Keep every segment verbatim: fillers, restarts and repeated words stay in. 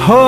हो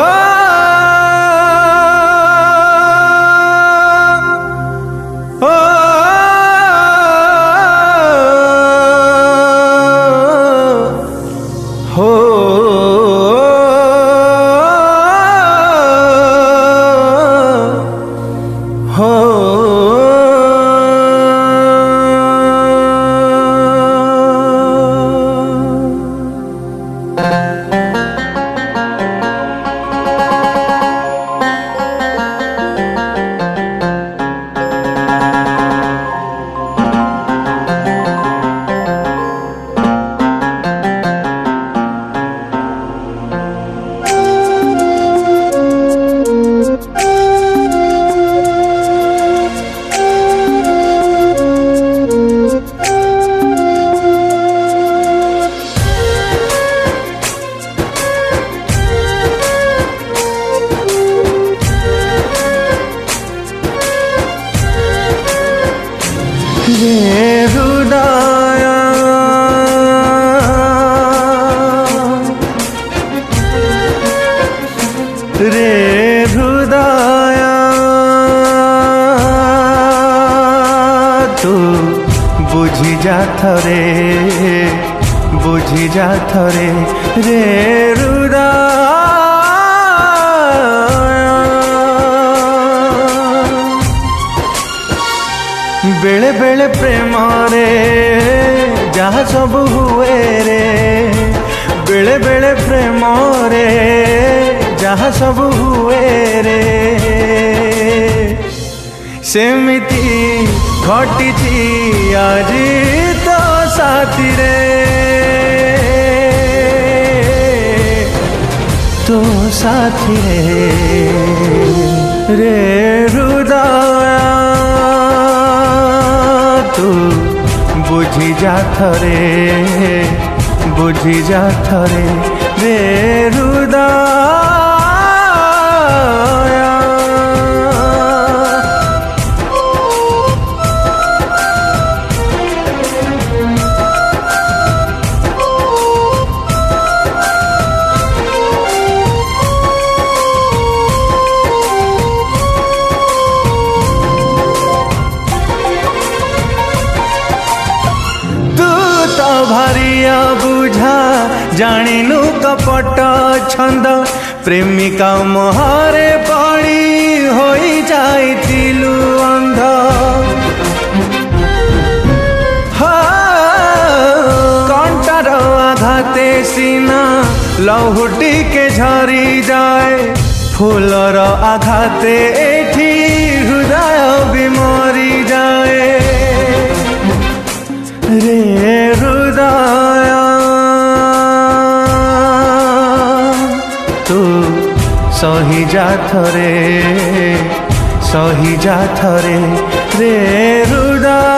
रे हृदय रे हृदय तू बुझी जा थरे बुझी जा थरे रे हृदय बेले बेले प्रेम रे जहाँ सब हुए रे बेले बेले प्रेम रे जहाँ सब हुए रे सेमिति घटी आज तो साथी रे तो साथी रे रे हृदय तू बुझी जा थरे बुझी जा थरे रे हृदय भारिया बुझा जानिनु कपट छंद प्रेमिका मोहरे पड़ी होई जाइतिलु अंध कंटार आघाते सीना लहुटी के झरी जाए फूलर आघाते एठी हृदय भी मरी जाए रे हृदय तू सही जा थरे सही जा थरे रे हृदय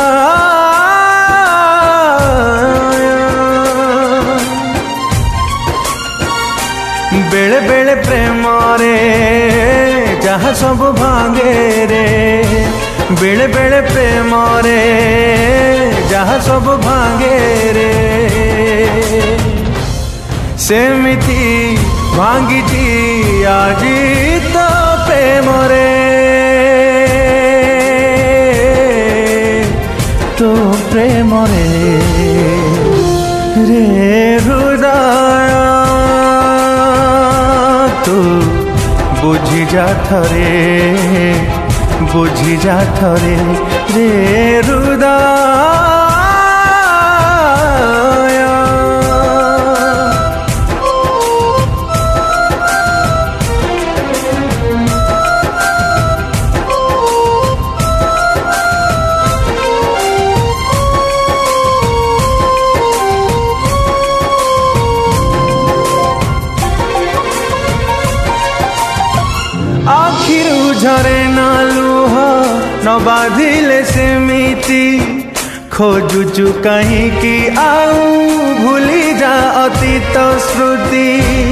बेले बेले प्रेम रे जहाँ सब भांगे रे बेले बेले प्रेम रे जहाँ सब भांगे रे सेमिति भांगी आज तो प्रेम रे तो प्रेम रे रे हृदय तू बुझी जा थरे बुझी जा थरे रे हृदय आखिर झरे ना लुह न बाधिले सेमिति खोजुचु कहीं की आऊ भूली जा अतीत स्मृति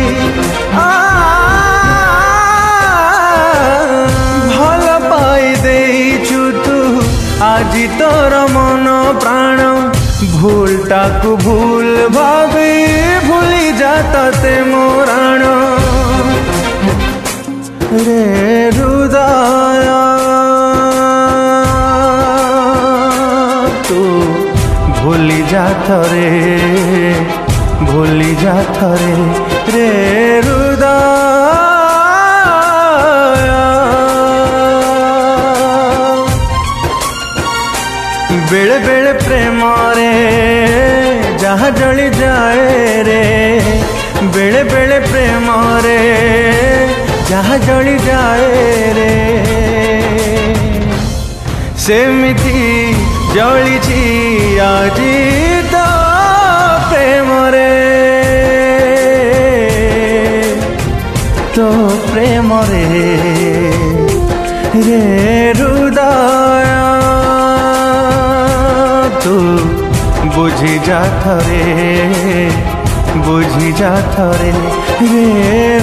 भल पाई देइछु तू आज तोर मन प्राण भूलटा को भूल भाभी भूली जा तते मोराण जा थरे भूली जा थरे रे हृदय। बेले बेले प्रेम रे जहाँ जली जाए रे, बेले बेले प्रेम रे जहाँ जली जाए रे, सेमिति जली आजी तो प्रेम रे, तो प्रेम रे रे हृदय तू बुझी जा थरे बुझी जा थरे रे